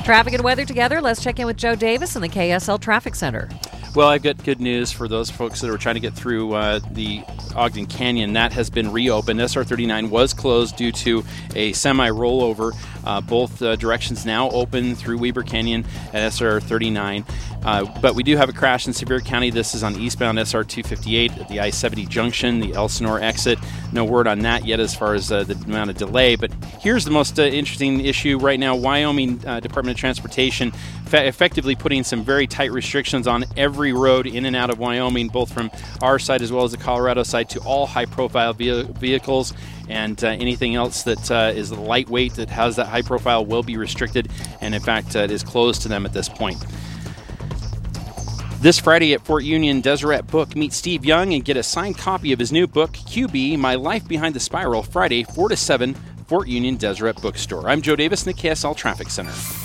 Traffic and weather together. Let's check in with Joe Davis in the KSL Traffic Center. Well, I've got good news for those folks that are trying to get through the Ogden Canyon. That has been reopened. SR 39 was closed due to a semi-rollover. Both directions now open through Weber Canyon at SR 39. But we do have a crash in Sevier County. This is on eastbound SR 258 at the I-70 junction, the Elsinore exit. No word on that yet as far as the amount of delay. But here's the most interesting issue right now. Wyoming Department of Transportation effectively putting some very tight restrictions on every road in and out of Wyoming, both from our side as well as the Colorado side, to all high-profile vehicles, and anything else that is lightweight that has that high profile will be restricted, and in fact it is closed to them at this point. This Friday at Fort Union Deseret Book, meet Steve Young and get a signed copy of his new book, QB, My Life Behind the Spiral, Friday 4 to 7, Fort Union Deseret Bookstore. I'm Joe Davis in the KSL Traffic Center.